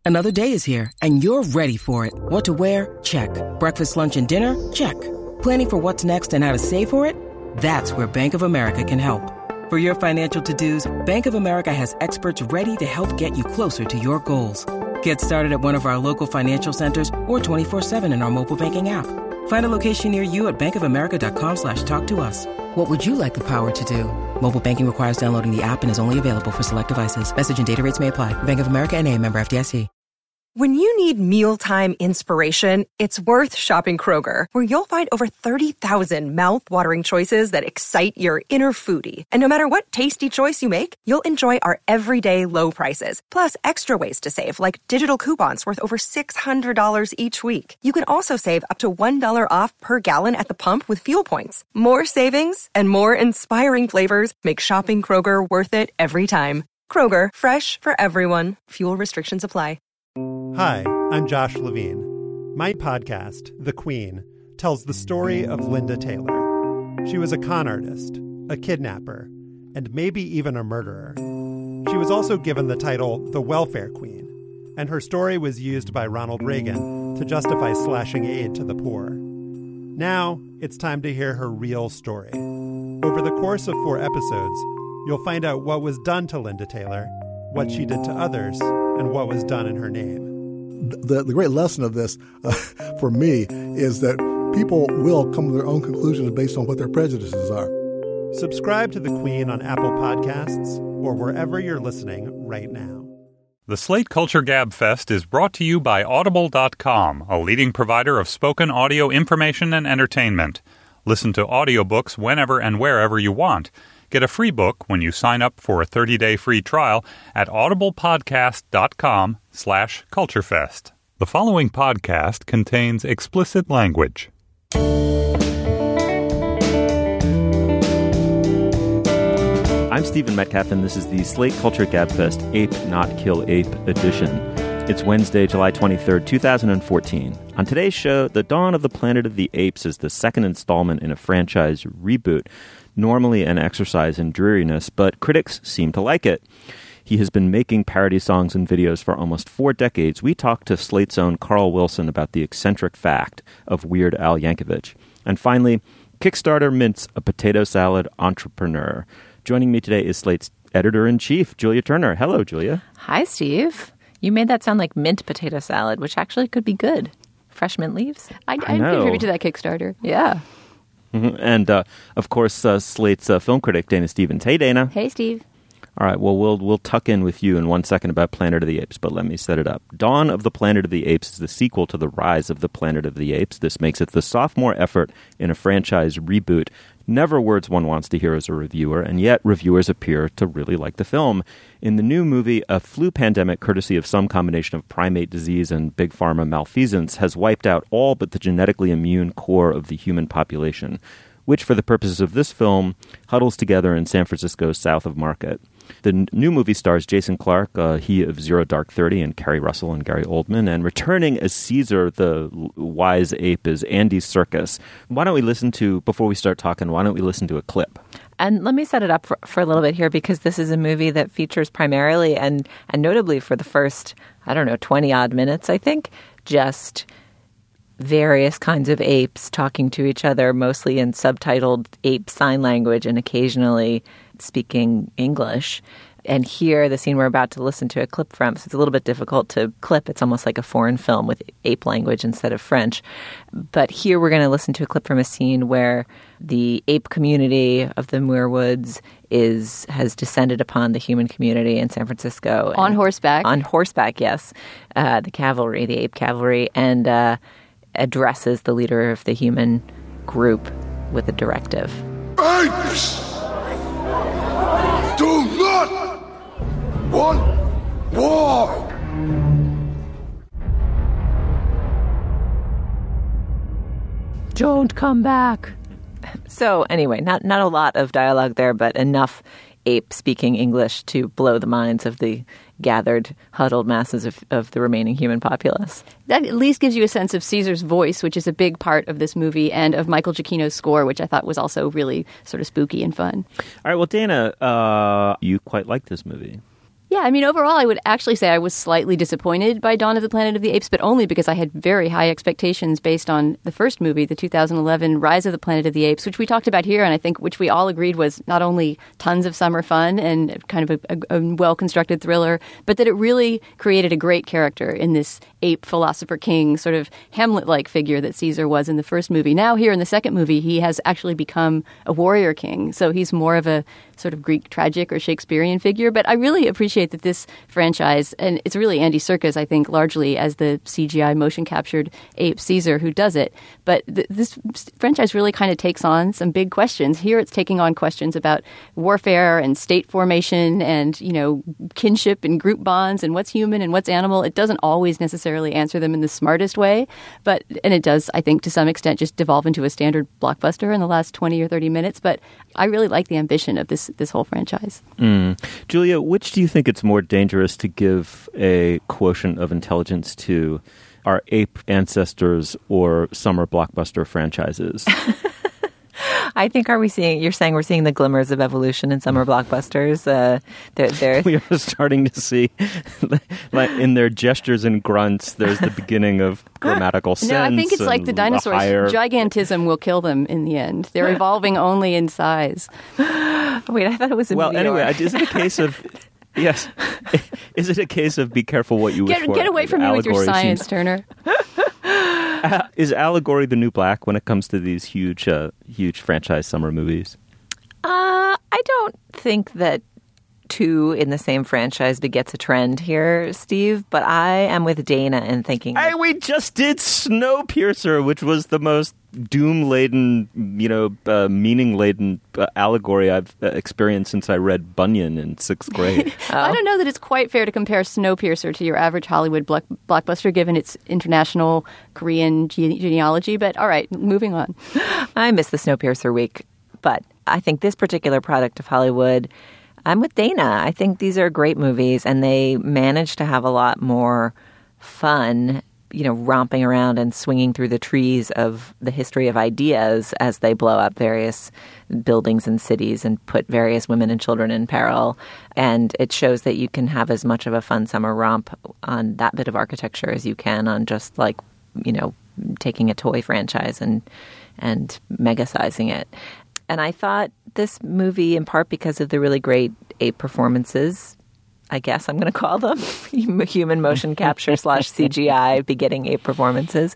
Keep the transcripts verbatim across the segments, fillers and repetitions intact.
Another day is here, and you're ready for it. What to wear? Check. Breakfast, lunch, and dinner? Check. Planning for what's next and how to save for it? That's where Bank of America can help. For your financial to-dos, Bank of America has experts ready to help get you closer to your goals. Get started at one of our local financial centers or twenty-four seven in our mobile banking app. Find a location near you at bankofamerica.com slash talk to us. What would you like the power to do? Mobile banking requires downloading the app and is only available for select devices. Message and data rates may apply. Bank of America N A, member F D I C. When you need mealtime inspiration, it's worth shopping Kroger, where you'll find over thirty thousand mouth-watering choices that excite your inner foodie. And no matter what tasty choice you make, you'll enjoy our everyday low prices, plus extra ways to save, like digital coupons worth over six hundred dollars each week. You can also save up to one dollar off per gallon at the pump with fuel points. More savings and more inspiring flavors make shopping Kroger worth it every time. Kroger, fresh for everyone. Fuel restrictions apply. Hi, I'm Josh Levine. My podcast, The Queen, tells the story of Linda Taylor. She was a con artist, a kidnapper, and maybe even a murderer. She was also given the title the Welfare Queen, and her story was used by Ronald Reagan to justify slashing aid to the poor. Now, it's time to hear her real story. Over the course of four episodes, you'll find out what was done to Linda Taylor, what she did to others, and what was done in her name. The, the great lesson of this, uh, for me, is that people will come to their own conclusions based on what their prejudices are. Subscribe to The Queen on Apple Podcasts or wherever you're listening right now. The Slate Culture Gab Fest is brought to you by Audible dot com, a leading provider of spoken audio information and entertainment. Listen to audiobooks whenever and wherever you want. Get a free book when you sign up for a thirty-day free trial at audiblepodcast.com slash culturefest. The following podcast contains explicit language. I'm Stephen Metcalf, and this is the Slate Culture Gabfest Ape Not Kill Ape edition. It's Wednesday, July twenty-third, twenty fourteen. On today's show, The Dawn of the Planet of the Apes is the second installment in a franchise reboot. Normally an exercise in dreariness, but critics seem to like it. He has been making parody songs and videos for almost four decades. We talked to Slate's own Carl Wilson about the eccentric fact of Weird Al Yankovic. And finally, Kickstarter mints a potato salad entrepreneur. Joining me today is Slate's editor-in-chief, Julia Turner. Hello, Julia. Hi, Steve. You made that sound like mint potato salad, which actually could be good. Fresh mint leaves. I, I, I contribute to that Kickstarter. Yeah. Mm-hmm. And, uh, of course, uh, Slate's uh, film critic, Dana Stevens. Hey, Dana. Hey, Steve. All right, well, we'll we'll tuck in with you in one second about Planet of the Apes, but let me set it up. Dawn of the Planet of the Apes is the sequel to The Rise of the Planet of the Apes. This makes it the sophomore effort in a franchise reboot. Never words one wants to hear as a reviewer, and yet reviewers appear to really like the film. In the new movie, a flu pandemic, courtesy of some combination of primate disease and big pharma malfeasance, has wiped out all but the genetically immune core of the human population, which, for the purposes of this film, huddles together in San Francisco's South of Market. The n- new movie stars Jason Clarke, uh, he of Zero Dark Thirty, and Kerry Russell and Gary Oldman, and returning as Caesar, the l- wise ape, is Andy Serkis. Why don't we listen to, before we start talking, why don't we listen to a clip? And let me set it up for, for a little bit here, because this is a movie that features primarily and, and notably for the first, I don't know, twenty-odd minutes, I think, just various kinds of apes talking to each other, mostly in subtitled ape sign language and occasionally speaking English. And here, the scene we're about to listen to a clip from, so it's a little bit difficult to clip. It's almost like a foreign film with ape language instead of French. But here we're going to listen to a clip from a scene where the ape community of the Muir Woods is has descended upon the human community in San Francisco. On horseback. On horseback, yes. Uh, the cavalry, the ape cavalry, and uh, addresses the leader of the human group with a directive. Apes! Do not want war! Don't come back. So anyway, not not a lot of dialogue there, but enough ape speaking English to blow the minds of the gathered, huddled masses of, of the remaining human populace. That at least gives you a sense of Caesar's voice, which is a big part of this movie, and of Michael Giacchino's score, which I thought was also really sort of spooky and fun. All right, well, Dana, uh, you quite liked this movie. Yeah, I mean, overall, I would actually say I was slightly disappointed by Dawn of the Planet of the Apes, but only because I had very high expectations based on the first movie, the two thousand eleven Rise of the Planet of the Apes, which we talked about here, and I think which we all agreed was not only tons of summer fun and kind of a, a, a well-constructed thriller, but that it really created a great character in this ape philosopher king, sort of Hamlet-like figure that Caesar was in the first movie. Now here in the second movie, he has actually become a warrior king, so he's more of a sort of Greek tragic or Shakespearean figure. But I really appreciate that this franchise, and it's really Andy Serkis, I think, largely as the C G I motion captured ape Caesar who does it. But th- this franchise really kind of takes on some big questions. Here it's taking on questions about warfare and state formation and, you know, kinship and group bonds and what's human and what's animal. It doesn't always necessarily answer them in the smartest way, but and it does, I think, to some extent just devolve into a standard blockbuster in the last twenty or thirty minutes. But I really like the ambition of this this whole franchise. Mm. Julia, which do you think it's more dangerous to give a quotient of intelligence to, our ape ancestors or summer blockbuster franchises? I think, are we seeing, you're saying we're seeing the glimmers of evolution in summer blockbusters? Uh, they're, they're... We are starting to see, like in their gestures and grunts, there's the beginning of grammatical sense. No, I think it's like the dinosaurs. Higher... Gigantism will kill them in the end. They're evolving only in size. Wait, I thought it was in Well, New anyway, York. is it a case of... Yes. Is it a case of be careful what you wish Get, for? get away from me with your science, seems... Turner. Uh, is allegory the new black when it comes to these huge, uh, huge franchise summer movies? Uh, I don't think that two in the same franchise begets a trend here, Steve, but I am with Dana in thinking... Hey, we just did Snowpiercer, which was the most doom-laden, you know, uh, meaning-laden uh, allegory I've uh, experienced since I read Bunyan in sixth grade. oh. I don't know that it's quite fair to compare Snowpiercer to your average Hollywood block- blockbuster, given its international Korean gene- genealogy, but all right, moving on. I miss the Snowpiercer week, but I think this particular product of Hollywood... I'm with Dana. I think these are great movies, and they manage to have a lot more fun, you know, romping around and swinging through the trees of the history of ideas as they blow up various buildings and cities and put various women and children in peril. And it shows that you can have as much of a fun summer romp on that bit of architecture as you can on just like, you know, taking a toy franchise and and mega-sizing it. And I thought this movie, in part because of the really great ape performances, I guess I'm going to call them, human motion capture slash C G I begetting ape performances,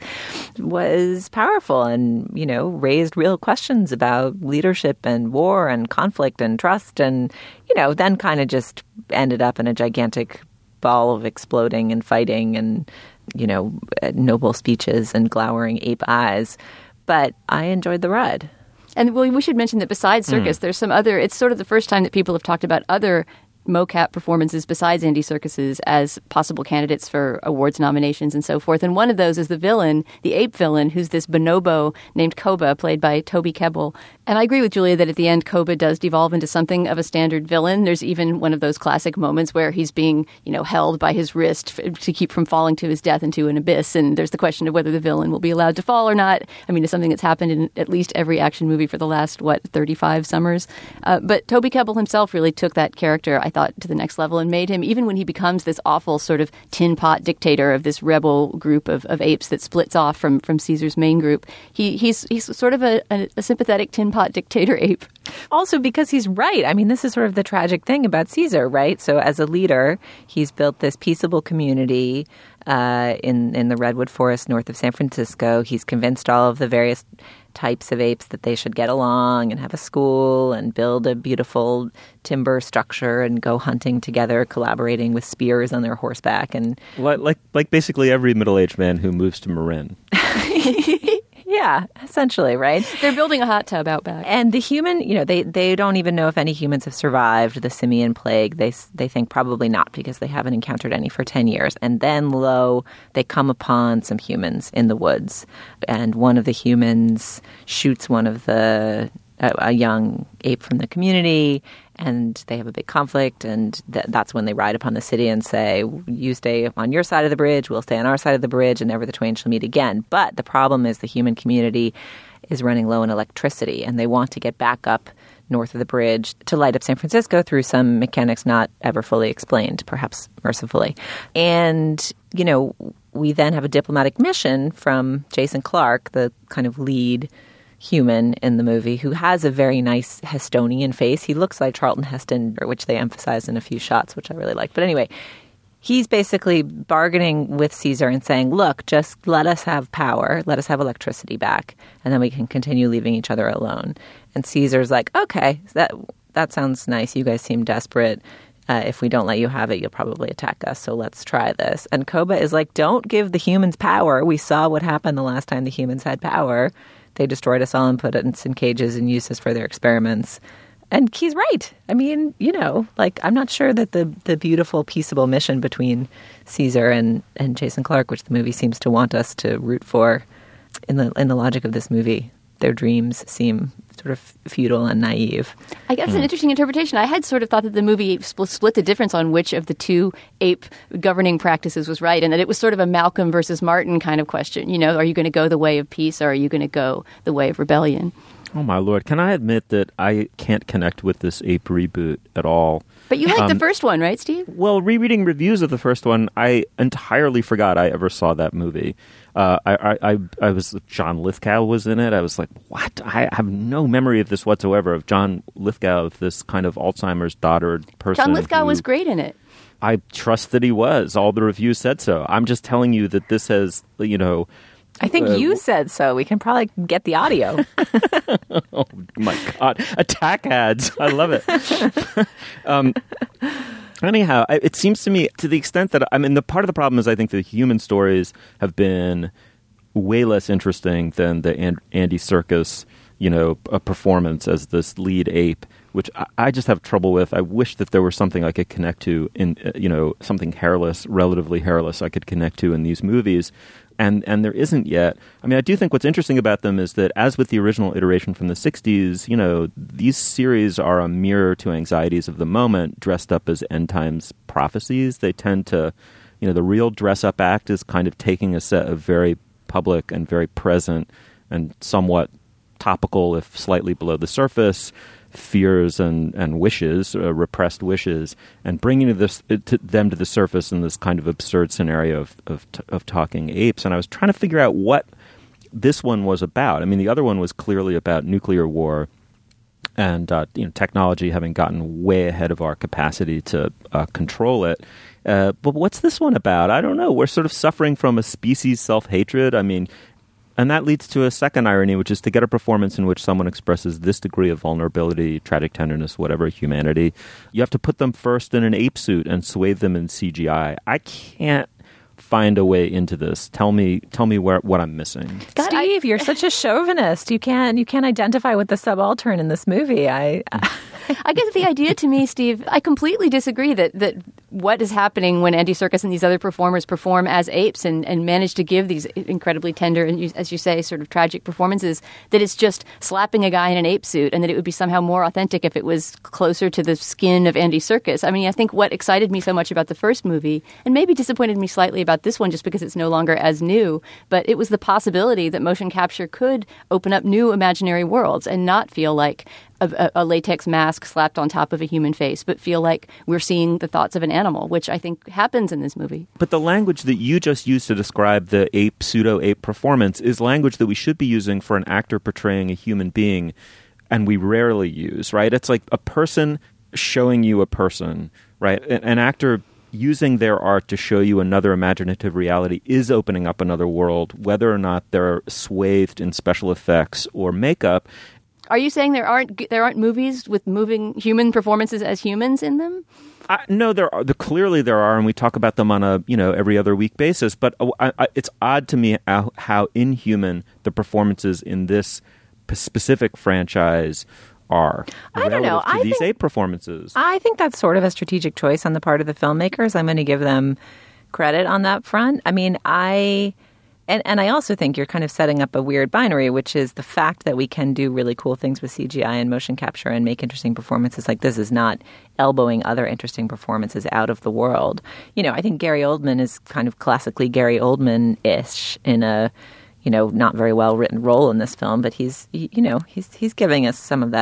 was powerful and, you know, raised real questions about leadership and war and conflict and trust and, you know, then kind of just ended up in a gigantic ball of exploding and fighting and, you know, noble speeches and glowering ape eyes. But I enjoyed the ride. And well, we should mention that besides Serkis, mm. there's some other, it's sort of the first time that people have talked about other mocap performances besides Andy Serkis's as possible candidates for awards nominations and so forth. And one of those is the villain, the ape villain, who's this bonobo named Koba, played by Toby Kebbell. And I agree with Julia that at the end, Koba does devolve into something of a standard villain. There's even one of those classic moments where he's being, you know, held by his wrist f- to keep from falling to his death into an abyss. And there's the question of whether the villain will be allowed to fall or not. I mean, it's something that's happened in at least every action movie for the last, what, thirty-five summers. Uh, but Toby Kebbell himself really took that character, I thought, to the next level and made him, even when he becomes this awful sort of tin pot dictator of this rebel group of, of apes that splits off from, from Caesar's main group, he he's he's sort of a, a, a sympathetic tin pot dictator ape. Also because he's right. I mean, this is sort of the tragic thing about Caesar, right? So as a leader, he's built this peaceable community uh, in, in the Redwood Forest north of San Francisco. He's convinced all of the various types of apes that they should get along and have a school and build a beautiful timber structure and go hunting together, collaborating with spears on their horseback. And like like, like basically every middle-aged man who moves to Marin. Yeah, essentially, right? They're building a hot tub out back. And the human, you know, they, they don't even know if any humans have survived the simian plague. They they think probably not because they haven't encountered any for ten years. And then, lo, they come upon some humans in the woods. And one of the humans shoots one of the, a, a young ape from the community, and they have a big conflict, and th- that's when they ride upon the city and say, you stay on your side of the bridge, we'll stay on our side of the bridge, and never the twain shall meet again. But the problem is the human community is running low on electricity, and they want to get back up north of the bridge to light up San Francisco through some mechanics not ever fully explained, perhaps mercifully. And, you know, we then have a diplomatic mission from Jason Clarke, the kind of lead human in the movie, who has a very nice Hestonian face. He looks like Charlton Heston, which they emphasize in a few shots, which I really like. But anyway, he's basically bargaining with Caesar and saying, look, just let us have power, let us have electricity back, and then we can continue leaving each other alone. And Caesar's like, okay, that that sounds nice. You guys seem desperate. Uh, if we don't let you have it, you'll probably attack us, so let's try this. And Koba is like, don't give the humans power. We saw what happened the last time the humans had power. They destroyed us all and put us in cages and used us for their experiments. And he's right. I mean, you know, like, I'm not sure that the, the beautiful, peaceable mission between Caesar and, and Jason Clarke, which the movie seems to want us to root for, in the in the logic of this movie, their dreams seem sort of futile and naive. I guess mm. an interesting interpretation. I had sort of thought that the movie spl- split the difference on which of the two ape governing practices was right, and that it was sort of a Malcolm versus Martin kind of question. You know, are you going to go the way of peace, or are you going to go the way of rebellion? Oh, my Lord. Can I admit that I can't connect with this ape reboot at all? But you liked um, the first one, right, Steve? Well, rereading reviews of the first one, I entirely forgot I ever saw that movie. Uh, I, I, I was John Lithgow was in it. I was like, what? I have no memory of this whatsoever, of John Lithgow, this kind of Alzheimer's daughter person. John Lithgow who, was great in it. I trust that he was. All the reviews said so. I'm just telling you that this has, you know... I think uh, you said so. We can probably get the audio. Oh, my God. Attack ads. I love it. um, anyhow, it seems to me, to the extent that, I mean, the part of the problem is I think the human stories have been way less interesting than the And- Andy Serkis, you know, a performance as this lead ape, which I, I just have trouble with. I wish that there were something I could connect to in, uh, you know, something hairless, relatively hairless I could connect to in these movies. And and there isn't yet. I mean, I do think what's interesting about them is that, as with the original iteration from the sixties, you know, these series are a mirror to anxieties of the moment, dressed up as end times prophecies. They tend to, you know, the real dress-up act is kind of taking a set of very public and very present and somewhat topical, if slightly below the surface, fears and, and wishes, uh, repressed wishes, and bringing this, to them to the surface in this kind of absurd scenario of, of of talking apes. And I was trying to figure out what this one was about. I mean, the other one was clearly about nuclear war and uh, you know, technology having gotten way ahead of our capacity to uh, control it. Uh, but what's this one about? I don't know. We're sort of suffering from a species self-hatred. I mean, and that leads to a second irony, which is to get a performance in which someone expresses this degree of vulnerability, tragic tenderness, whatever, humanity. You have to put them first in an ape suit and swathe them in C G I. I can't find a way into this. Tell me, tell me where what I'm missing. God, Steve, I, you're such a chauvinist. You can't you can't identify with the subaltern in this movie. I. I guess the idea to me, Steve, I completely disagree that, that what is happening when Andy Serkis and these other performers perform as apes and, and manage to give these incredibly tender and, as you say, sort of tragic performances, that it's just slapping a guy in an ape suit and that it would be somehow more authentic if it was closer to the skin of Andy Serkis. I mean, I think what excited me so much about the first movie, and maybe disappointed me slightly about this one just because it's no longer as new, but it was the possibility that motion capture could open up new imaginary worlds and not feel like A, a latex mask slapped on top of a human face, but feel like we're seeing the thoughts of an animal, which I think happens in this movie. But the language that you just used to describe the ape, pseudo-ape performance is language that we should be using for an actor portraying a human being, and we rarely use, right? It's like a person showing you a person, right? An, an actor using their art to show you another imaginative reality is opening up another world, whether or not they're swathed in special effects or makeup. Are you saying there aren't there aren't movies with moving human performances as humans in them? I, no, there are. The, clearly there are, and we talk about them on a you know every other week basis. But I, I, it's odd to me how, how inhuman the performances in this p- specific franchise are. I don't know. To I these think, ape performances. I think that's sort of a strategic choice on the part of the filmmakers. I'm going to give them credit on that front. I mean, I. And and I also think you're kind of setting up a weird binary, which is the fact that we can do really cool things with C G I and motion capture and make interesting performances like this is not elbowing other interesting performances out of the world. You know, I think Gary Oldman is kind of classically Gary Oldman-ish in a, you know, not very well written role in this film, but he's, you know, he's he's giving us some of that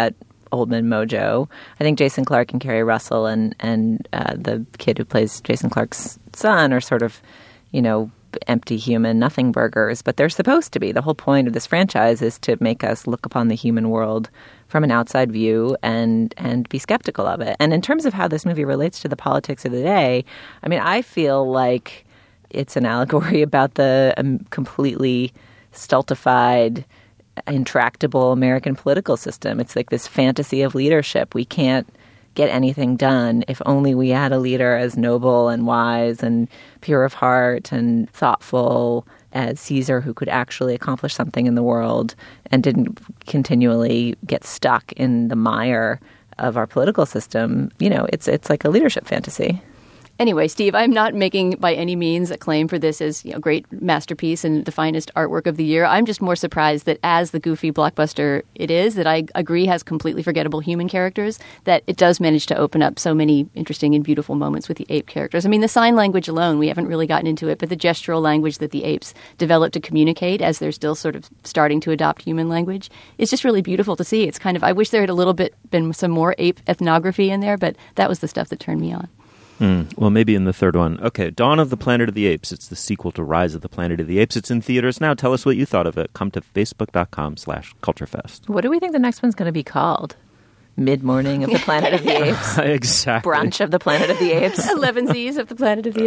Oldman mojo. I think Jason Clarke and Kerry Russell and, and uh, the kid who plays Jason Clarke's son are sort of, you know, empty human nothing burgers, but they're supposed to be. The whole point of this franchise is to make us look upon the human world from an outside view and and be skeptical of it. And in terms of how this movie relates to the politics of the day, I mean, I feel like it's an allegory about the um, completely stultified, intractable American political system. It's like this fantasy of leadership. We can't get anything done if only we had a leader as noble and wise and pure of heart and thoughtful as Caesar, who could actually accomplish something in the world and didn't continually get stuck in the mire of our political system. You know, it's it's like a leadership fantasy. Anyway, Steve, I'm not making by any means a claim for this as, you know, great masterpiece and the finest artwork of the year. I'm just more surprised that as the goofy blockbuster it is, that I agree has completely forgettable human characters, that it does manage to open up so many interesting and beautiful moments with the ape characters. I mean, the sign language alone, we haven't really gotten into it, but the gestural language that the apes develop to communicate as they're still sort of starting to adopt human language is just really beautiful to see. It's kind of, I wish there had a little bit been some more ape ethnography in there, but that was the stuff that turned me on. Mm, well, maybe in the third one. Okay, Dawn of the Planet of the Apes. It's the sequel to Rise of the Planet of the Apes. It's in theaters now. Tell us what you thought of it. Come to facebook.com slash culturefest. What do we think the next one's going to be called? Mid-morning of the Planet of the Apes? Exactly. Brunch of the Planet of the Apes? Elevensies of the Planet of the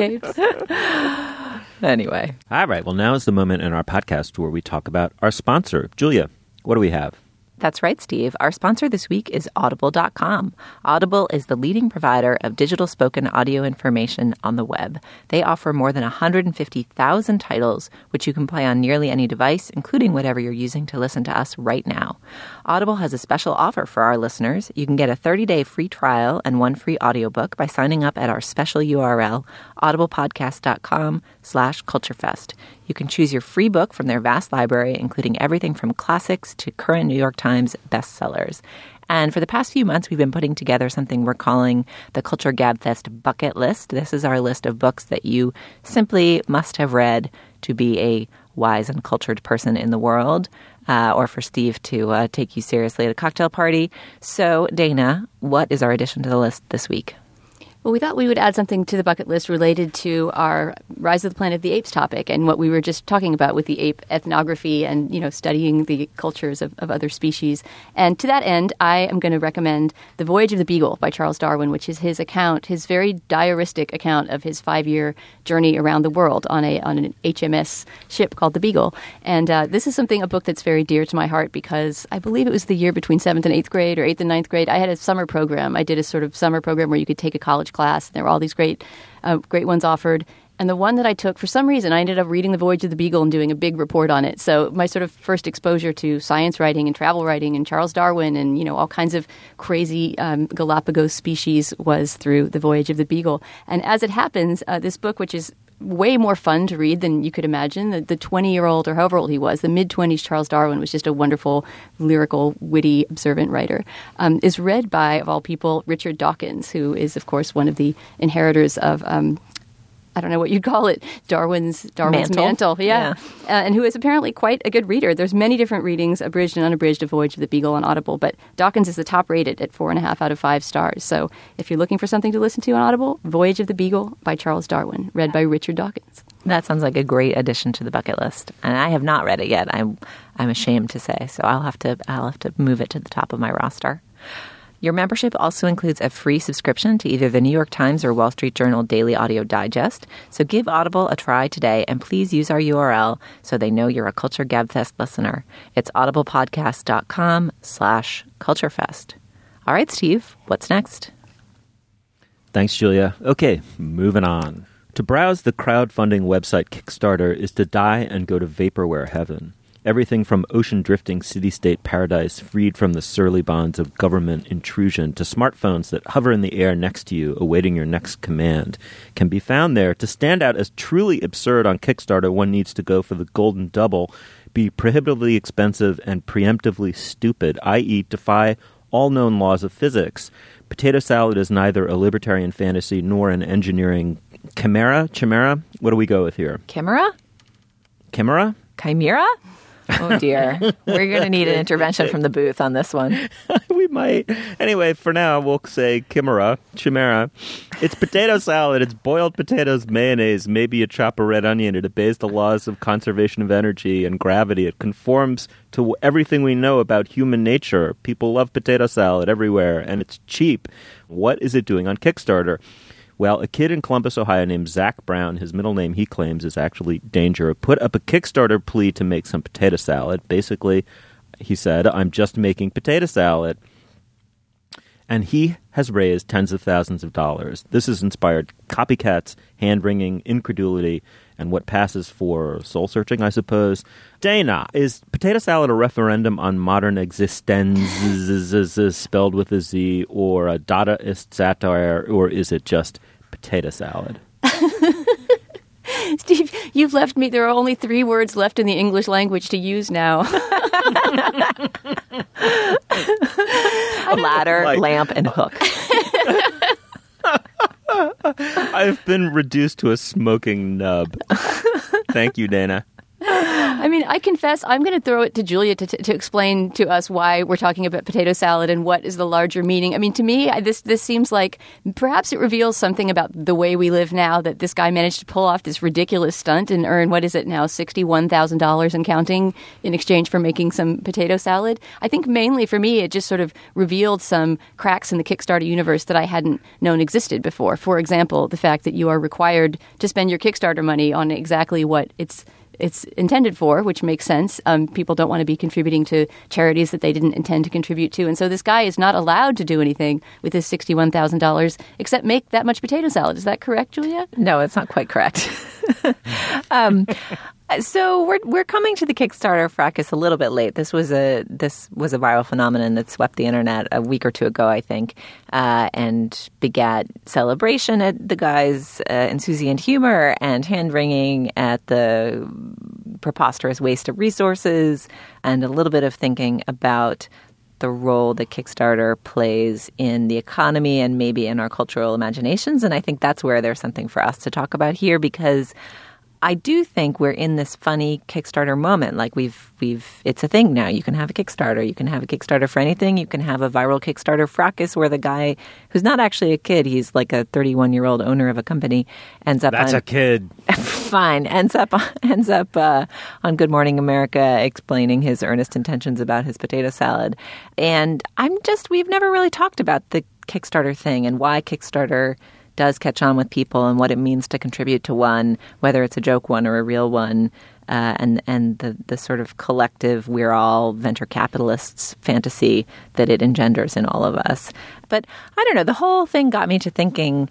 Apes. Anyway. All right, well, now is the moment in our podcast where we talk about our sponsor. Julia, what do we have? That's right, Steve. Our sponsor this week is Audible dot com. Audible is the leading provider of digital spoken audio information on the web. They offer more than one hundred fifty thousand titles, which you can play on nearly any device, including whatever you're using to listen to us right now. Audible has a special offer for our listeners. You can get a thirty-day free trial and one free audiobook by signing up at our special U R L, audiblepodcast.com slash culturefest. You can choose your free book from their vast library, including everything from classics to current New York Times bestsellers. And for the past few months, we've been putting together something we're calling the Culture Gabfest Bucket List. This is our list of books that you simply must have read to be a wise and cultured person in the world, uh, or for Steve to uh, take you seriously at a cocktail party. So, Dana, what is our addition to the list this week? Well, we thought we would add something to the bucket list related to our Rise of the Planet of the Apes topic and what we were just talking about with the ape ethnography and, you know, studying the cultures of, of other species. And to that end, I am going to recommend The Voyage of the Beagle by Charles Darwin, which is his account, his very diaristic account of his five-year journey around the world on a on an H M S ship called the Beagle. And uh, this is something, a book that's very dear to my heart because I believe it was the year between seventh and eighth grade or eighth and ninth grade. I had a summer program. I did a sort of summer program where you could take a college class. There were all these great, uh, great ones offered. And the one that I took, for some reason, I ended up reading The Voyage of the Beagle and doing a big report on it. So my sort of first exposure to science writing and travel writing and Charles Darwin and, you know, all kinds of crazy um, Galapagos species was through The Voyage of the Beagle. And as it happens, uh, this book, which is way more fun to read than you could imagine. The, the twenty-year-old, or however old he was, the mid-twenties Charles Darwin was just a wonderful, lyrical, witty, observant writer, um, is read by, of all people, Richard Dawkins, who is, of course, one of the inheritors of... Um, I don't know what you'd call it, Darwin's Darwin's mantle, mantle yeah, yeah. Uh, and who is apparently quite a good reader. There's many different readings, abridged and unabridged, of Voyage of the Beagle on Audible, but Dawkins is the top rated at four and a half out of five stars. So if you're looking for something to listen to on Audible, Voyage of the Beagle by Charles Darwin, read by Richard Dawkins. That sounds like a great addition to the bucket list, and I have not read it yet. I'm I'm ashamed to say, so I'll have to I'll have to move it to the top of my roster. Your membership also includes a free subscription to either the New York Times or Wall Street Journal Daily Audio Digest. So give Audible a try today, and please use our U R L so they know you're a Culture Gabfest listener. It's audiblepodcast.com slash culturefest. All right, Steve, what's next? Thanks, Julia. Okay, moving on. To browse the crowdfunding website Kickstarter is to die and go to vaporware heaven. Everything from ocean drifting city-state paradise freed from the surly bonds of government intrusion to smartphones that hover in the air next to you awaiting your next command can be found there. To stand out as truly absurd on Kickstarter, one needs to go for the golden double, be prohibitively expensive and preemptively stupid, that is defy all known laws of physics. Potato salad is neither a libertarian fantasy nor an engineering chimera. Chimera? What do we go with here? Chimera? Chimera? Chimera? Oh, dear. We're going to need an intervention from the booth on this one. We might. Anyway, for now, we'll say chimera, chimera. It's potato salad. It's boiled potatoes, mayonnaise, maybe a chop of red onion. It obeys the laws of conservation of energy and gravity. It conforms to everything we know about human nature. People love potato salad everywhere, and it's cheap. What is it doing on Kickstarter? Well, a kid in Columbus, Ohio named Zach Brown, his middle name he claims is actually Danger, put up a Kickstarter plea to make some potato salad. Basically, he said, I'm just making potato salad. And he has raised tens of thousands of dollars. This has inspired copycats, hand-wringing, incredulity, and what passes for soul-searching, I suppose. Dana, is potato salad a referendum on modern existence, spelled with a Z, or a Dadaist satire, or is it just potato salad? Steve, you've left me. There are only three words left in the English language to use now. Ladder, like, lamp, and hook. I've been reduced to a smoking nub. Thank you, Dana. I mean, I confess, I'm going to throw it to Julia to, to explain to us why we're talking about potato salad and what is the larger meaning. I mean, to me, this this seems like perhaps it reveals something about the way we live now, that this guy managed to pull off this ridiculous stunt and earn, what is it now, sixty-one thousand dollars and counting in exchange for making some potato salad. I think mainly for me, it just sort of revealed some cracks in the Kickstarter universe that I hadn't known existed before. For example, the fact that you are required to spend your Kickstarter money on exactly what it's it's intended for, which makes sense. Um, people don't want to be contributing to charities that they didn't intend to contribute to. And so this guy is not allowed to do anything with his sixty-one thousand dollars except make that much potato salad. Is that correct, Julia? No, it's not quite correct. um, so we're we're coming to the Kickstarter fracas a little bit late. This was a this was a viral phenomenon that swept the internet a week or two ago, I think, uh, and begat celebration at the guy's uh, insouciant humor and hand-wringing at the preposterous waste of resources and a little bit of thinking about the role that Kickstarter plays in the economy and maybe in our cultural imaginations. And I think that's where there's something for us to talk about here, because I do think we're in this funny Kickstarter moment. Like we've, we've, it's a thing now. You can have a Kickstarter. You can have a Kickstarter for anything. You can have a viral Kickstarter fracas where the guy who's not actually a kid, he's like a thirty-one-year-old owner of a company, ends up That's on, a kid. Fine. Ends up, ends up uh, on Good Morning America explaining his earnest intentions about his potato salad. And I'm just, we've never really talked about the Kickstarter thing and why Kickstarter does catch on with people and what it means to contribute to one, whether it's a joke one or a real one, uh, and and the, the sort of collective we're all venture capitalists fantasy that it engenders in all of us. But I don't know, the whole thing got me to thinking,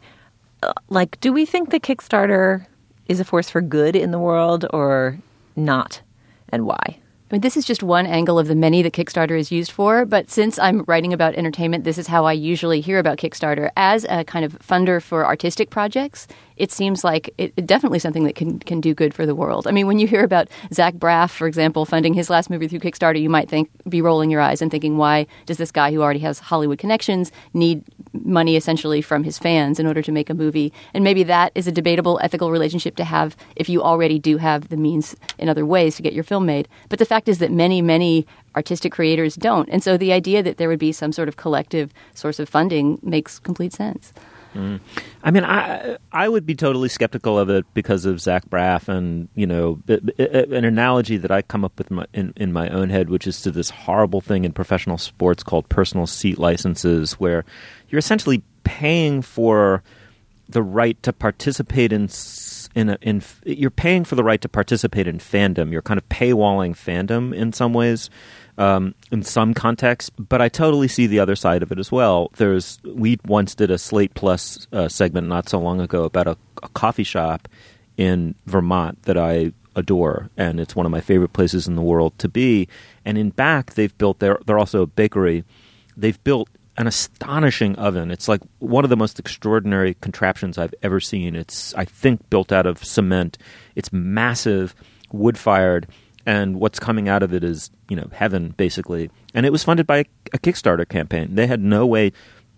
like, do we think that Kickstarter is a force for good in the world or not, and why? I mean, this is just one angle of the many that Kickstarter is used for, but since I'm writing about entertainment, this is how I usually hear about Kickstarter. As a kind of funder for artistic projects, it seems like it, it definitely something that can can do good for the world. I mean, when you hear about Zach Braff, for example, funding his last movie through Kickstarter, you might think be rolling your eyes and thinking, why does this guy who already has Hollywood connections need money essentially from his fans in order to make a movie? And maybe that is a debatable ethical relationship to have if you already do have the means in other ways to get your film made. But the fact is that many, many artistic creators don't. And so the idea that there would be some sort of collective source of funding makes complete sense. Mm. I mean, I I would be totally skeptical of it because of Zach Braff and, you know, an analogy that I come up with my, in, in my own head, which is to this horrible thing in professional sports called personal seat licenses, where you're essentially paying for the right to participate in in a, in you're paying for the right to participate in fandom. You're kind of paywalling fandom in some ways. Um, in some contexts, but I totally see the other side of it as well. There's we once did a Slate Plus uh, segment not so long ago about a, a coffee shop in Vermont that I adore, and it's one of my favorite places in the world to be. And in back, they've built their they're also a bakery. They've built an astonishing oven. It's like one of the most extraordinary contraptions I've ever seen. It's I think built out of cement. It's massive, wood fired. And what's coming out of it is, you know, heaven, basically. And it was funded by a Kickstarter campaign. They had no way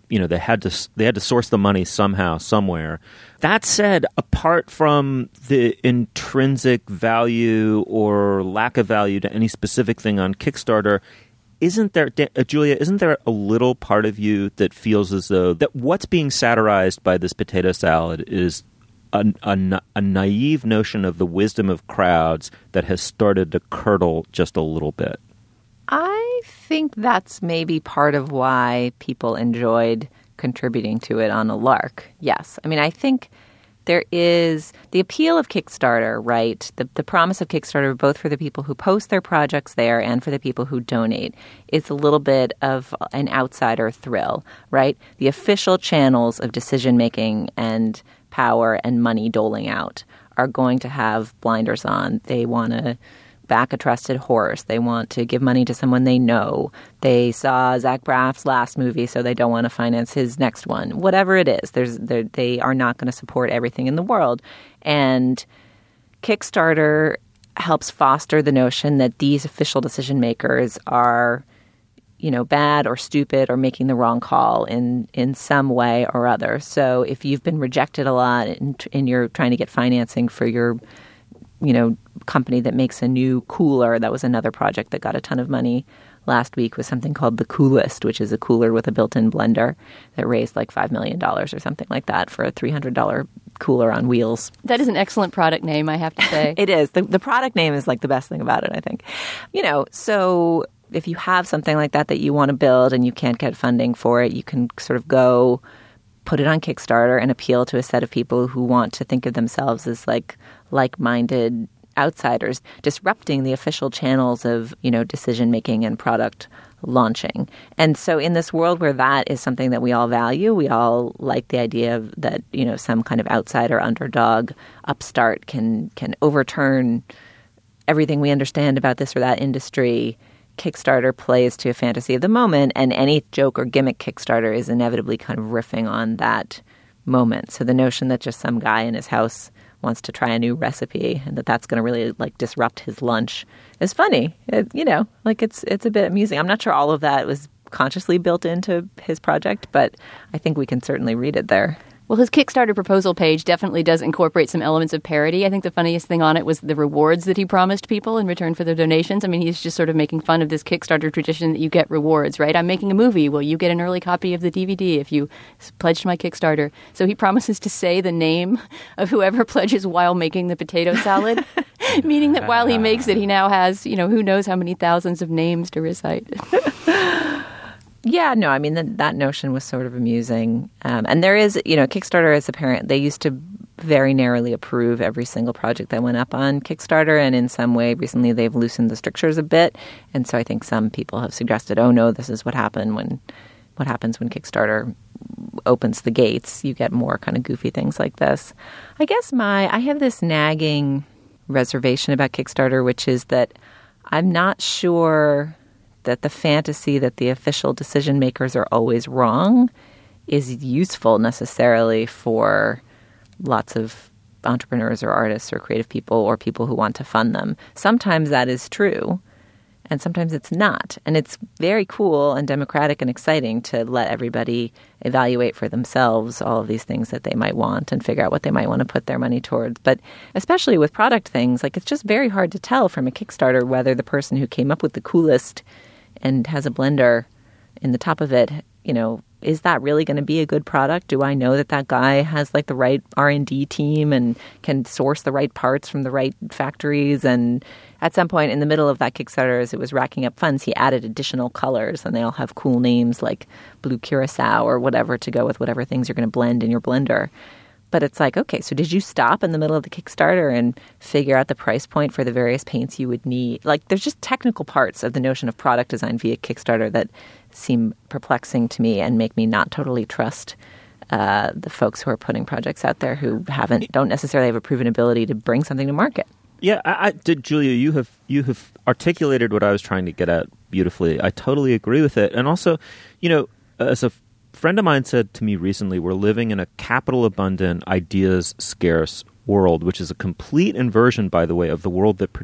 you know, they had to they had to source the money somehow, somewhere. That said, apart from the intrinsic value or lack of value to any specific thing on Kickstarter, isn't there, uh, Julia, isn't there a little part of you that feels as though that what's being satirized by this potato salad is a, a, a naive notion of the wisdom of crowds that has started to curdle just a little bit? I think that's maybe part of why people enjoyed contributing to it on a lark. Yes. I mean, I think there is the appeal of Kickstarter, right? The, the promise of Kickstarter, both for the people who post their projects there and for the people who donate, is a little bit of an outsider thrill, right? The official channels of decision-making and power and money doling out are going to have blinders on. They want to back a trusted horse. They want to give money to someone they know. They saw Zach Braff's last movie, so they don't want to finance his next one. Whatever it is, there's they are not going to support everything in the world. And Kickstarter helps foster the notion that these official decision makers are, you know, bad or stupid or making the wrong call in, in some way or other. So if you've been rejected a lot and, and you're trying to get financing for your, you know, company that makes a new cooler. That was another project that got a ton of money last week, was something called The Coolest, which is a cooler with a built-in blender that raised like five million dollars or something like that for a three hundred dollars cooler on wheels. That is an excellent product name, I have to say. It is. The, the product name is like the best thing about it, I think. You know, so if you have something like that that you want to build and you can't get funding for it, you can sort of go put it on Kickstarter and appeal to a set of people who want to think of themselves as like like-minded outsiders, disrupting the official channels of, you know, decision-making and product launching. And so in this world where that is something that we all value, we all like the idea of that, you know, some kind of outsider, underdog, upstart can can overturn everything we understand about this or that industry. Kickstarter plays to a fantasy of the moment, and any joke or gimmick Kickstarter is inevitably kind of riffing on that moment. So the notion that just some guy in his house wants to try a new recipe and that that's going to really like disrupt his lunch is funny. It, you know, like it's it's a bit amusing. I'm not sure all of that was consciously built into his project, but I think we can certainly read it there. Well, his Kickstarter proposal page definitely does incorporate some elements of parody. I think the funniest thing on it was the rewards that he promised people in return for their donations. I mean, he's just sort of making fun of this Kickstarter tradition that you get rewards, right? I'm making a movie. Well, you get an early copy of the D V D if you pledge to my Kickstarter. So he promises to say the name of whoever pledges while making the potato salad, meaning that while he makes it, he now has, you know, who knows how many thousands of names to recite. Yeah, no, I mean, that, that notion was sort of amusing. Um, and there is, you know, Kickstarter is apparent. They used to very narrowly approve every single project that went up on Kickstarter. And in some way, recently, they've loosened the strictures a bit. And so I think some people have suggested, oh, no, this is what happened when what happens when Kickstarter opens the gates. You get more kind of goofy things like this. I guess my I have this nagging reservation about Kickstarter, which is that I'm not sure that the fantasy that the official decision makers are always wrong is useful necessarily for lots of entrepreneurs or artists or creative people or people who want to fund them. Sometimes that is true, and sometimes it's not. And it's very cool and democratic and exciting to let everybody evaluate for themselves all of these things that they might want and figure out what they might want to put their money towards. But especially with product things, like it's just very hard to tell from a Kickstarter whether the person who came up with the coolest and has a blender in the top of it, you know, is that really going to be a good product? Do I know that that guy has like the right R and D team and can source the right parts from the right factories? And at some point in the middle of that Kickstarter, as it was racking up funds, he added additional colors, and they all have cool names like blue curacao or whatever to go with whatever things you're going to blend in your blender. But it's like, okay, so did you stop in the middle of the Kickstarter and figure out the price point for the various paints you would need? Like, there's just technical parts of the notion of product design via Kickstarter that seem perplexing to me and make me not totally trust uh, the folks who are putting projects out there who haven't, don't necessarily have a proven ability to bring something to market. Yeah, I, I did, Julia. You have you have articulated what I was trying to get at beautifully. I totally agree with it, and also, you know, as a friend of mine said to me recently, we're living in a capital-abundant, ideas-scarce world, which is a complete inversion, by the way, of the world that produced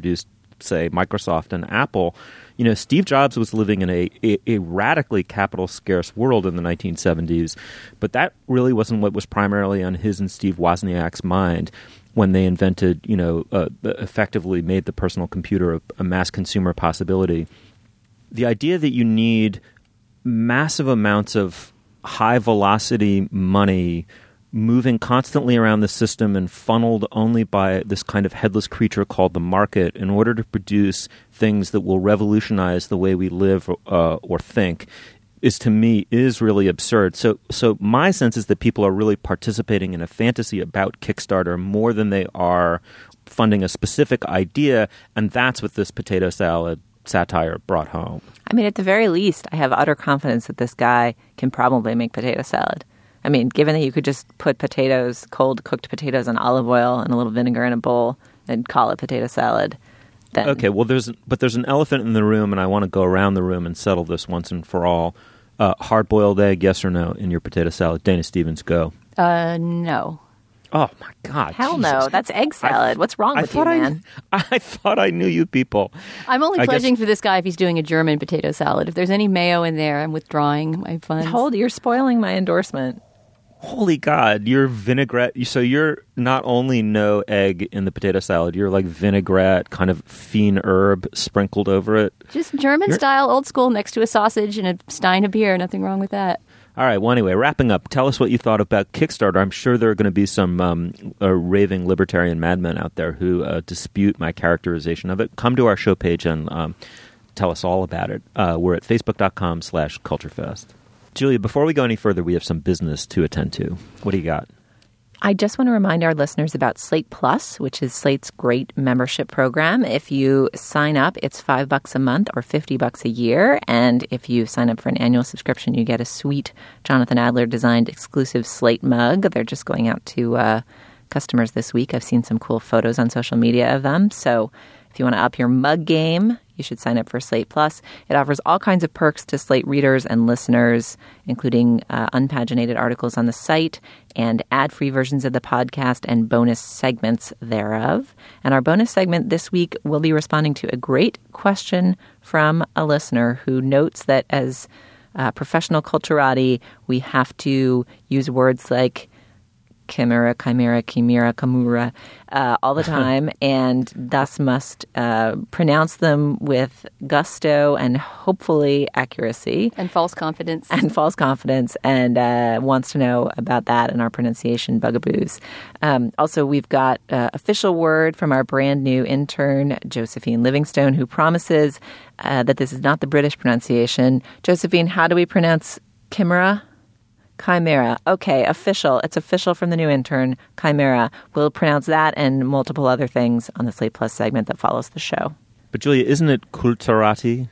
say, Microsoft and Apple. You know, Steve Jobs was living in a, a, a radically capital-scarce world in the nineteen seventies, but that really wasn't what was primarily on his and Steve Wozniak's mind when they invented, you know, uh, effectively made the personal computer a, a mass consumer possibility. The idea that you need massive amounts of high-velocity money moving constantly around the system and funneled only by this kind of headless creature called the market in order to produce things that will revolutionize the way we live uh, or think is, to me, is really absurd. So so my sense is that people are really participating in a fantasy about Kickstarter more than they are funding a specific idea, and that's what this potato salad satire brought home. I mean, at the very least, I have utter confidence that this guy can probably make potato salad. I mean, given that you could just put potatoes, cold cooked potatoes in olive oil and a little vinegar in a bowl and call it potato salad, then... Okay, well, there's but there's an elephant in the room, and I want to go around the room and settle this once and for all. Uh, hard-boiled egg, yes or no, in your potato salad? Dana Stevens, go. Uh, no. Oh, my God. Hell Jesus. no. That's egg salad. I, What's wrong I with you, I, man? I thought I knew you people. I'm only I pledging guess... for this guy if he's doing a German potato salad. If there's any mayo in there, I'm withdrawing my funds. Hold, you're spoiling my endorsement. Holy God, you're vinaigrette. So you're not only no egg in the potato salad, you're like vinaigrette, kind of fiend herb sprinkled over it. Just German you're... style, old school, next to a sausage and a stein of beer. Nothing wrong with that. All right. Well, anyway, wrapping up, tell us what you thought about Kickstarter. I'm sure there are going to be some um, uh, raving libertarian madmen out there who uh, dispute my characterization of it. Come to our show page and um, tell us all about it. Uh, we're at facebook.com slash culturefest. Julia, before we go any further, we have some business to attend to. What do you got? I just want to remind our listeners about Slate Plus, which is Slate's great membership program. If you sign up, it's five bucks a month or fifty bucks a year. And if you sign up for an annual subscription, you get a sweet Jonathan Adler designed exclusive Slate mug. They're just going out to uh, customers this week. I've seen some cool photos on social media of them. So if you want to up your mug game, you should sign up for Slate Plus. It offers all kinds of perks to Slate readers and listeners, including uh, unpaginated articles on the site and ad-free versions of the podcast and bonus segments thereof. And our bonus segment this week will be responding to a great question from a listener who notes that as uh, professional culturati, we have to use words like chimera, chimera, chimera, chimera, uh, all the time, and thus must uh, pronounce them with gusto and hopefully accuracy. And false confidence. And false confidence, and uh, wants to know about that and our pronunciation bugaboos. Um, also, we've got uh, official word from our brand new intern, Josephine Livingstone, who promises uh, that this is not the British pronunciation. Josephine, how do we pronounce chimera? Chimera. Okay, official. It's official from the new intern, Chimera. We'll pronounce that and multiple other things on the Slate Plus segment that follows the show. But Julia, isn't it culturati?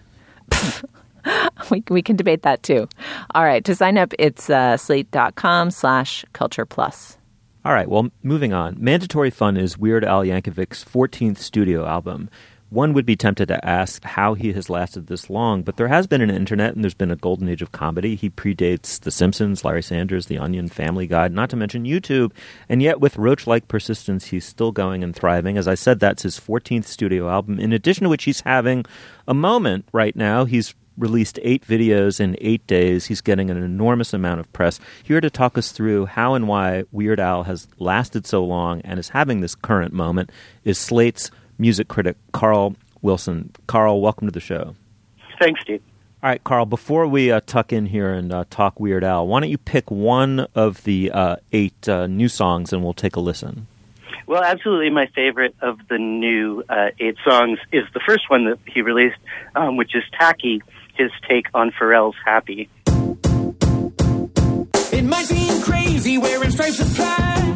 we, we can debate that too. All right, to sign up, it's uh, slate.com slash culture plus. All right, well, moving on. Mandatory Fun is Weird Al Yankovic's fourteenth studio album. One would be tempted to ask how he has lasted this long, but there has been an internet and there's been a golden age of comedy. He predates The Simpsons, Larry Sanders, The Onion, Family Guy, not to mention YouTube. And yet with roach-like persistence, he's still going and thriving. As I said, that's his fourteenth studio album, in addition to which he's having a moment right now. He's released eight videos in eight days. He's getting an enormous amount of press. Here to talk us through how and why Weird Al has lasted so long and is having this current moment is Slate's music critic Carl Wilson. Carl, welcome to the show. Thanks, Steve. All right, Carl, before we uh, tuck in here and uh, talk Weird Al, why don't you pick one of the uh, eight uh, new songs and we'll take a listen. Well, absolutely my favorite of the new uh, eight songs is the first one that he released, um, which is Tacky, his take on Pharrell's Happy. It might seem crazy wearing stripes of pride.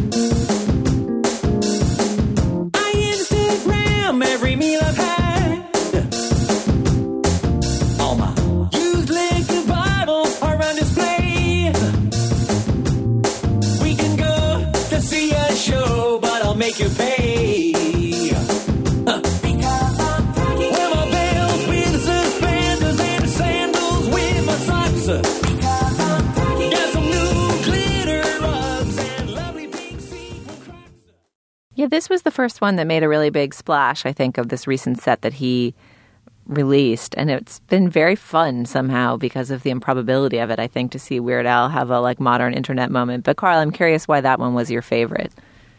Every meal I've had, all my used liquor bottles are on display. We can go to see a show, but I'll make you pay. Huh. Because I'm tacky. Wear my belts with suspenders and sandals with my socks. Because I'm tacky. Got some new glitter rugs and lovely pink sequin crocs. Yeah, this was the first one that made a really big splash, I think, of this recent set that he released, and it's been very fun somehow because of the improbability of it, I think, to see Weird Al have a like modern internet moment. But Carl, I'm curious why that one was your favorite.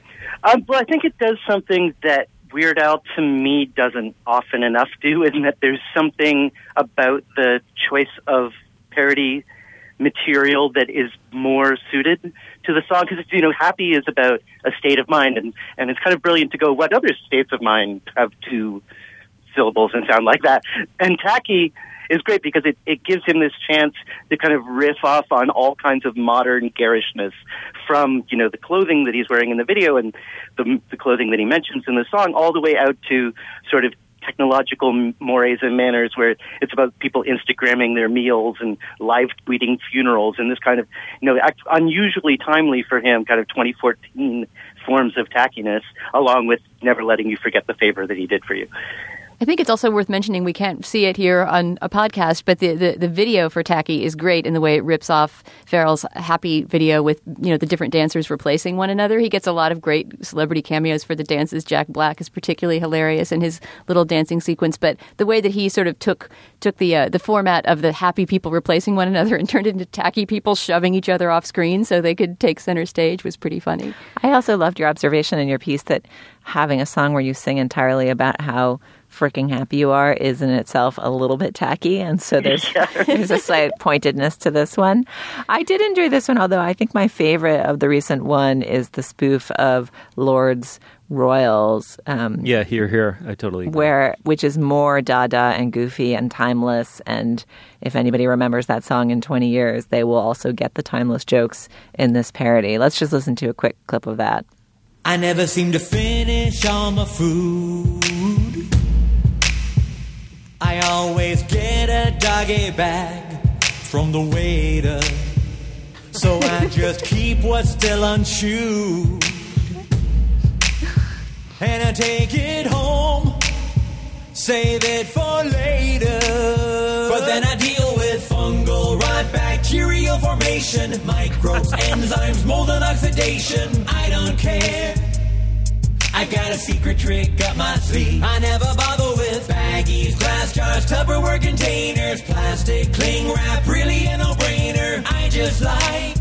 Um, well, I think it does something that Weird Al, to me, doesn't often enough do, in that there's something about the choice of parody material that is more suited to the song, because, you know, Happy is about a state of mind, and, and it's kind of brilliant to go, what other states of mind have two syllables and sound like that? And Tacky is great because it, it gives him this chance to kind of riff off on all kinds of modern garishness, from, you know, the clothing that he's wearing in the video and the, the clothing that he mentions in the song, all the way out to sort of technological mores and manners where it's about people Instagramming their meals and live tweeting funerals and this kind of, you know, unusually timely for him, kind of twenty fourteen forms of tackiness, along with never letting you forget the favor that he did for you. I think it's also worth mentioning, we can't see it here on a podcast, but the, the, the video for Tacky is great in the way it rips off Farrell's Happy video with, you know, the different dancers replacing one another. He gets a lot of great celebrity cameos for the dances. Jack Black is particularly hilarious in his little dancing sequence, but the way that he sort of took took the uh, the format of the happy people replacing one another and turned it into tacky people shoving each other off screen so they could take center stage was pretty funny. I also loved your observation in your piece that having a song where you sing entirely about how freaking happy you are is in itself a little bit tacky, and so there's there's a slight pointedness to this one. I did enjoy this one, although I think my favorite of the recent one is the spoof of Lord's Royals. Um, yeah, here, here, I totally agree. Where, which is more Dada and goofy and timeless, and if anybody remembers that song in twenty years, they will also get the timeless jokes in this parody. Let's just listen to a quick clip of that. I never seem to finish all my food. I always get a doggy bag from the waiter, so I just keep what's still unchewed, and I take it home, save it for later. But then I deal with fungal rot, bacterial formation, microbes, enzymes, mold and oxidation. I don't care. I've got a secret trick up my sleeve. I never bother with baggies, glass jars, Tupperware containers, plastic cling wrap, really a no-brainer. I just like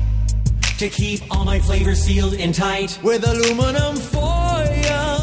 to keep all my flavors sealed and tight with aluminum foil.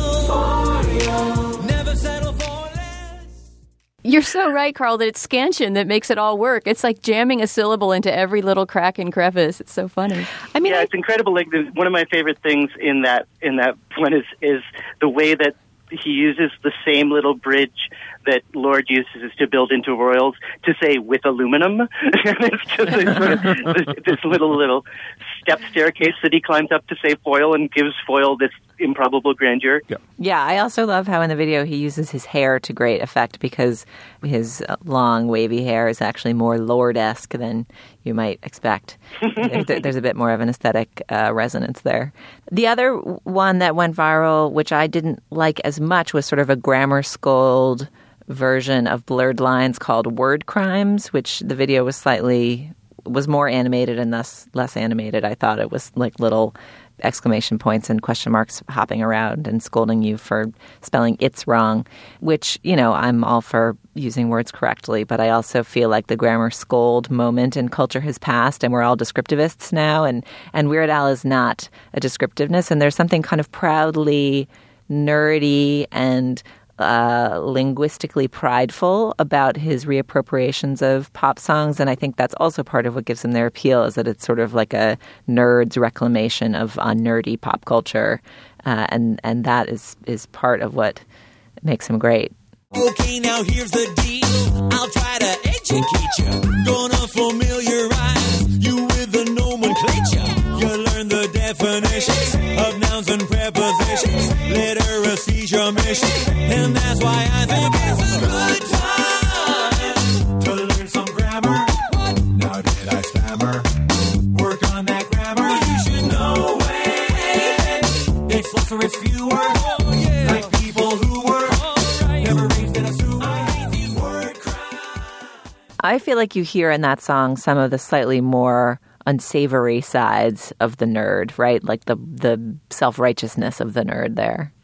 Foil. Never settle for less. You're so right, Carl, that it's scansion that makes it all work. It's like jamming a syllable into every little crack and crevice. It's so funny. I mean, yeah, I, it's incredible. Like, the, one of my favorite things in that in that one is is the way that he uses the same little bridge that Lord uses to build into Royals to say with aluminum. It's just a, sort of this, this little little step staircase that he climbs up to say foil and gives foil this improbable grandeur. Yeah. yeah, I also love how in the video he uses his hair to great effect because his long wavy hair is actually more Lord-esque than you might expect. there, there's a bit more of an aesthetic uh, resonance there. The other one that went viral, which I didn't like as much, was sort of a grammar scold version of Blurred Lines called Word Crimes, which the video was slightly was more animated and thus less animated. I thought it was like little exclamation points and question marks hopping around and scolding you for spelling it's wrong, which, you know, I'm all for using words correctly, but I also feel like the grammar scold moment in culture has passed and we're all descriptivists now, and, and Weird Al is not a descriptiveness, and there's something kind of proudly nerdy and Uh, linguistically prideful about his reappropriations of pop songs, and I think that's also part of what gives him their appeal, is that it's sort of like a nerd's reclamation of uh, nerdy pop culture, uh, and and that is is part of what makes him great. Okay, now here's the deal. I'll try to educate you. Gonna familiarize you with the nomenclature. You learn the definitions of nouns and prepositions. Literacy's your mission, and that's why I think it's a good time to learn some grammar. Now did I stammer? Work on that grammar. You should know it. It's less or it's fewer. Like people who were never raised in a sewer. I hate these word crimes. I feel like you hear in that song some of the slightly more unsavory sides of the nerd, right? Like the the self-righteousness of the nerd there.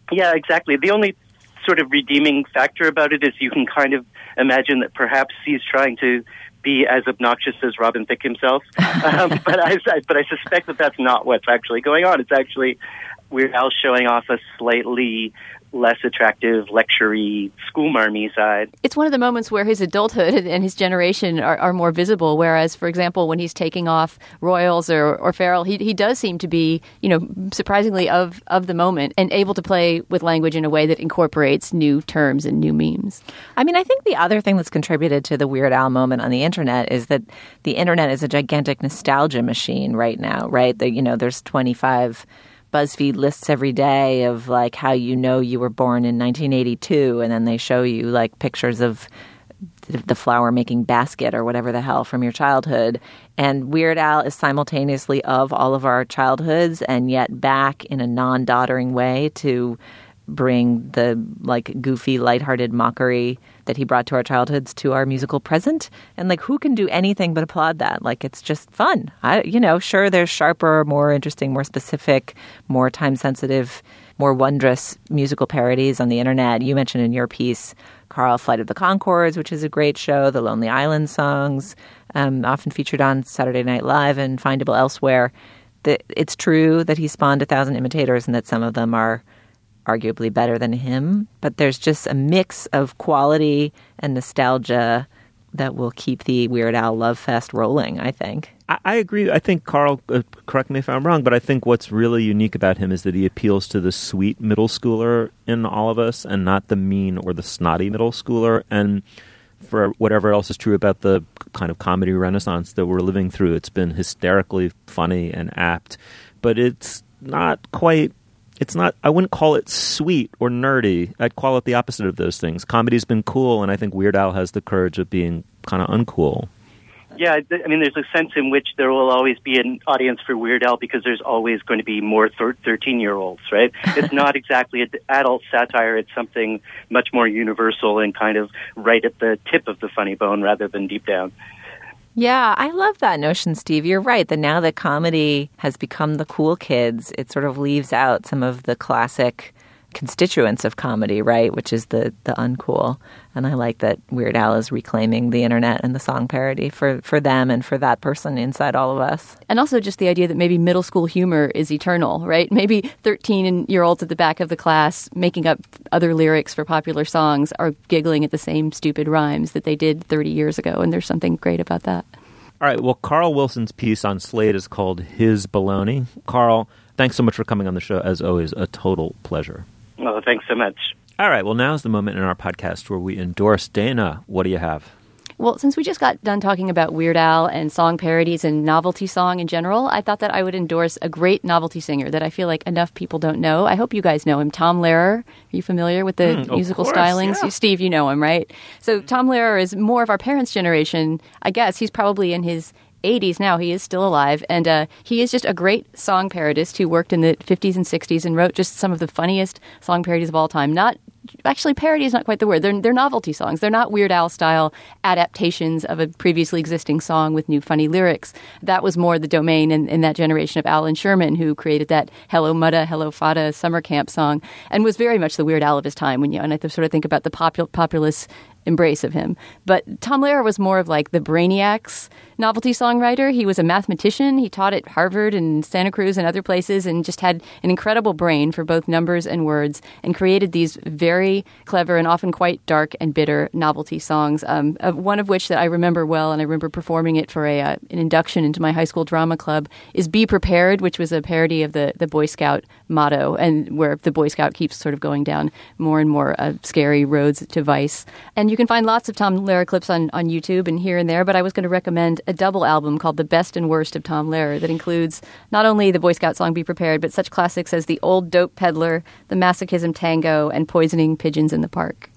Yeah, exactly. The only sort of redeeming factor about it is you can kind of imagine that perhaps he's trying to be as obnoxious as Robin Thicke himself. Um, but I, but I suspect that that's not what's actually going on. It's actually Weird Al showing off a slightly less attractive, lecture-y, schoolmarmy side. It's one of the moments where his adulthood and his generation are, are more visible, whereas, for example, when he's taking off Royals or, or Farrell, he he does seem to be, you know, surprisingly of, of the moment and able to play with language in a way that incorporates new terms and new memes. I mean, I think the other thing that's contributed to the Weird Al moment on the internet is that the internet is a gigantic nostalgia machine right now, right? The, you know, there's twenty-five BuzzFeed lists every day of like how you know you were born in nineteen eighty-two, and then they show you like pictures of the flower making basket or whatever the hell from your childhood. And Weird Al is simultaneously of all of our childhoods and yet back in a non-doddering way to bring the like goofy, lighthearted mockery that he brought to our childhoods to our musical present. And like, who can do anything but applaud that? Like, it's just fun. I, you know, sure, there's sharper, more interesting, more specific, more time-sensitive, more wondrous musical parodies on the internet. You mentioned in your piece, Carl, Flight of the Conchords, which is a great show, the Lonely Island songs, um, often featured on Saturday Night Live and findable elsewhere. The, it's true that he spawned a thousand imitators and that some of them are arguably better than him, but there's just a mix of quality and nostalgia that will keep the Weird Al love fest rolling, I think. I, I agree. I think, Carl, uh, correct me if I'm wrong, but I think what's really unique about him is that he appeals to the sweet middle schooler in all of us and not the mean or the snotty middle schooler. And for whatever else is true about the kind of comedy renaissance that we're living through, it's been hysterically funny and apt, but it's not quite... It's not, I wouldn't call it sweet or nerdy. I'd call it the opposite of those things. Comedy's been cool, and I think Weird Al has the courage of being kind of uncool. Yeah, I mean, there's a sense in which there will always be an audience for Weird Al because there's always going to be more thirteen-year-olds, right? It's not exactly an adult satire. It's something much more universal and kind of right at the tip of the funny bone rather than deep down. Yeah, I love that notion, Steve. You're right that now that comedy has become the cool kids, it sort of leaves out some of the classic constituents of comedy, right, which is the, the uncool. And I like that Weird Al is reclaiming the internet and the song parody for, for them and for that person inside all of us. And also just the idea that maybe middle school humor is eternal, right? Maybe thirteen-year-olds at the back of the class making up other lyrics for popular songs are giggling at the same stupid rhymes that they did thirty years ago, and there's something great about that. All right, well, Carl Wilson's piece on Slate is called His Baloney. Carl, thanks so much for coming on the show. As always, a total pleasure. Oh, thanks so much. All right, well, now's the moment in our podcast where we endorse Dana. What do you have? Well, since we just got done talking about Weird Al and song parodies and novelty song in general, I thought that I would endorse a great novelty singer that I feel like enough people don't know. I hope you guys know him. Tom Lehrer. Are you familiar with the mm, musical course, stylings? Yeah. Steve, you know him, right? So Tom Lehrer is more of our parents' generation. I guess he's probably in his eighties now. He is still alive, and uh, he is just a great song parodist who worked in the fifties and sixties and wrote just some of the funniest song parodies of all time. Not actually, parody is not quite the word. They're they're novelty songs. They're not Weird Al style adaptations of a previously existing song with new funny lyrics. That was more the domain in, in that generation of Alan Sherman, who created that "Hello Mutta, Hello Fata" summer camp song, and was very much the Weird Al of his time. When you and I sort of think about the popul- populist embrace of him. But Tom Lehrer was more of like the Brainiacs novelty songwriter. He was a mathematician. He taught at Harvard and Santa Cruz and other places and just had an incredible brain for both numbers and words and created these very clever and often quite dark and bitter novelty songs, um, one of which that I remember well, and I remember performing it for a uh, an induction into my high school drama club, is Be Prepared, which was a parody of the, the Boy Scout motto, and where the Boy Scout keeps sort of going down more and more uh, scary roads to vice. And you You can find lots of Tom Lehrer clips on, on YouTube and here and there, but I was going to recommend a double album called The Best and Worst of Tom Lehrer that includes not only the Boy Scout song Be Prepared, but such classics as The Old Dope Peddler, The Masochism Tango, and Poisoning Pigeons in the Park.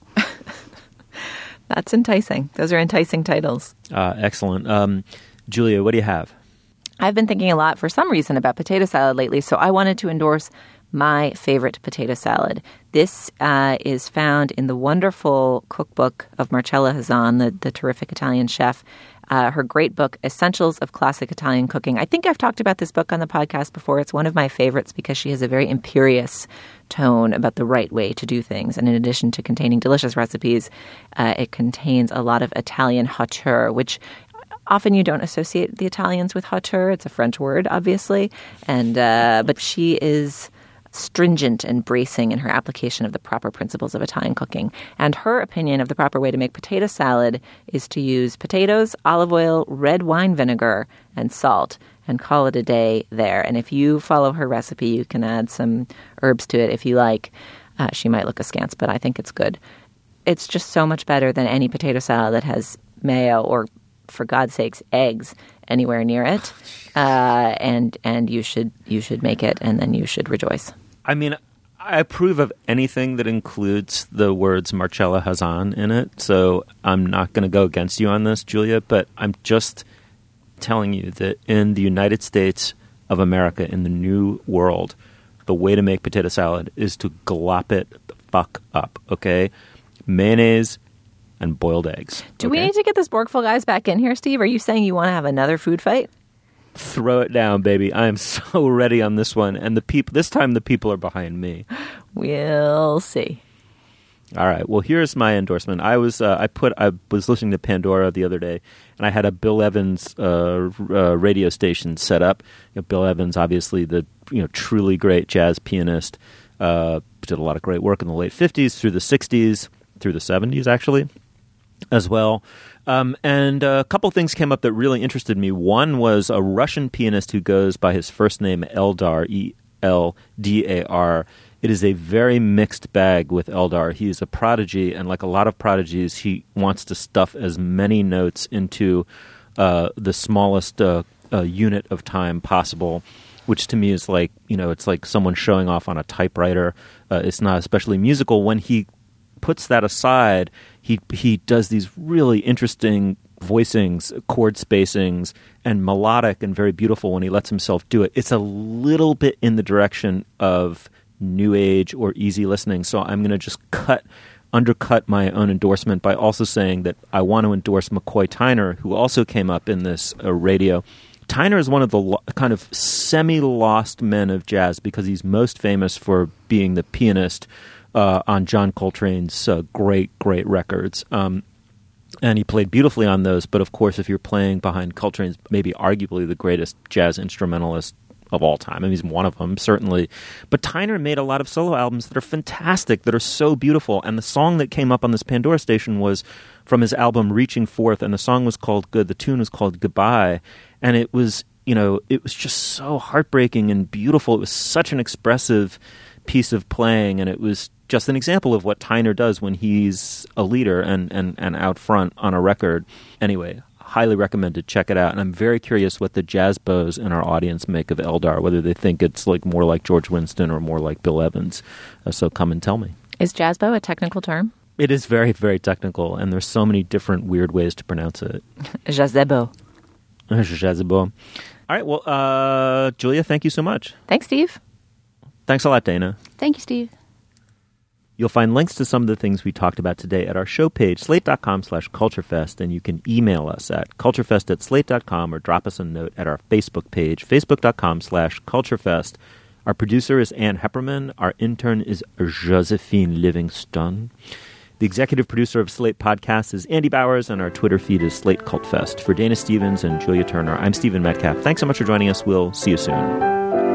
That's enticing. Those are enticing titles. Uh, excellent. Um, Julia, what do you have? I've been thinking a lot for some reason about potato salad lately, so I wanted to endorse my favorite potato salad. This uh, is found in the wonderful cookbook of Marcella Hazan, the, the terrific Italian chef. uh, her great book, Essentials of Classic Italian Cooking. I think I've talked about this book on the podcast before. It's one of my favorites because she has a very imperious tone about the right way to do things. And in addition to containing delicious recipes, uh, it contains a lot of Italian hauteur, which often you don't associate the Italians with hauteur. It's a French word, obviously. And uh, but she is stringent and bracing in her application of the proper principles of Italian cooking. And her opinion of the proper way to make potato salad is to use potatoes, olive oil, red wine vinegar, and salt, and call it a day there. And if you follow her recipe, you can add some herbs to it if you like. Uh, she might look askance, but I think it's good. It's just so much better than any potato salad that has mayo or, for God's sakes, eggs anywhere near it. Uh, and and you should you should make it, and then you should rejoice. I mean, I approve of anything that includes the words Marcella Hazan in it, so I'm not going to go against you on this, Julia, but I'm just telling you that in the United States of America, in the New World, the way to make potato salad is to glop it the fuck up, okay? Mayonnaise and boiled eggs. Do okay? we need to get the Sporkful guys back in here, Steve? Are you saying you want to have another food fight? Throw it down, baby. I am so ready on this one. And the people, this time the people are behind me. We'll see. All right. Well, here's my endorsement. I was uh, I put I was listening to Pandora the other day, and I had a Bill Evans uh, uh, radio station set up. You know, Bill Evans, obviously the you know truly great jazz pianist, uh, did a lot of great work in the late fifties through the sixties, through the seventies actually, as well. Um, and a couple things came up that really interested me. One was a Russian pianist who goes by his first name Eldar, E L D A R. It is a very mixed bag with Eldar. He is a prodigy, and like a lot of prodigies, he wants to stuff as many notes into uh, the smallest uh, uh, unit of time possible, which to me is like, you know, it's like someone showing off on a typewriter. Uh, it's not especially musical. When he puts that aside, he he does these really interesting voicings, chord spacings, and melodic and very beautiful when he lets himself do it. It's a little bit in the direction of new age or easy listening. So I'm going to just cut, undercut my own endorsement by also saying that I want to endorse McCoy Tyner, who also came up in this uh, radio. Tyner is one of the lo- kind of semi-lost men of jazz because he's most famous for being the pianist uh, on John Coltrane's uh, great, great records. Um, and he played beautifully on those. But of course, if you're playing behind Coltrane's maybe arguably the greatest jazz instrumentalist of all time. I mean, he's one of them, certainly. But Tyner made a lot of solo albums that are fantastic, that are so beautiful. And the song that came up on this Pandora station was from his album Reaching Forth, and the song was called Good. The tune was called Goodbye. And it was, you know, it was just so heartbreaking and beautiful. It was such an expressive piece of playing, and it was just an example of what Tyner does when he's a leader and, and, and out front on a record. Anyway, highly recommended. Check it out. And I'm very curious what the jazz bows in our audience make of Eldar, whether they think it's like more like George Winston or more like Bill Evans. Uh, so come and tell me. Is jazz bow a technical term? It is very, very technical, and there's so many different weird ways to pronounce it. Jazebo. Jazebo. All right. Well, uh, Julia, thank you so much. Thanks, Steve. Thanks a lot, Dana. Thank you, Steve. You'll find links to some of the things we talked about today at our show page, slate.com slash culturefest, and you can email us at culturefest at slate.com or drop us a note at our Facebook page, facebook.com slash culturefest. Our producer is Ann Hepperman. Our intern is Josephine Livingston. The executive producer of Slate Podcasts is Andy Bowers, and our Twitter feed is Slate Cult Fest. For Dana Stevens and Julia Turner, I'm Stephen Metcalf. Thanks so much for joining us. We'll see you soon.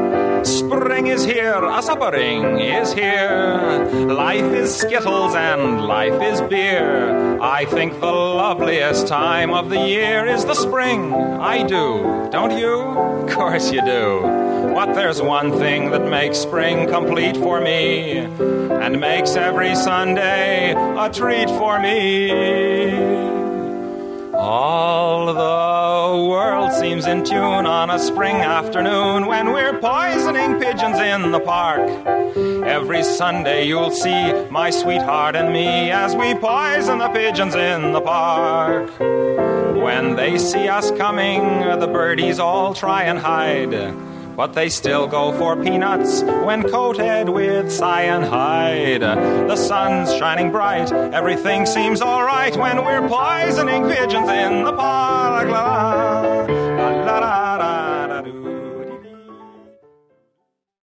Spring is here, a suppering is here. Life is Skittles and life is beer. I think the loveliest time of the year is the spring. I do, don't you? Of course you do. But there's one thing that makes spring complete for me, and makes every Sunday a treat for me. All the world seems in tune on a spring afternoon when we're poisoning pigeons in the park. Every Sunday you'll see my sweetheart and me as we poison the pigeons in the park. When they see us coming, the birdies all try and hide, but they still go for peanuts when coated with cyanide. The sun's shining bright, everything seems all right when we're poisoning pigeons in the park. la la.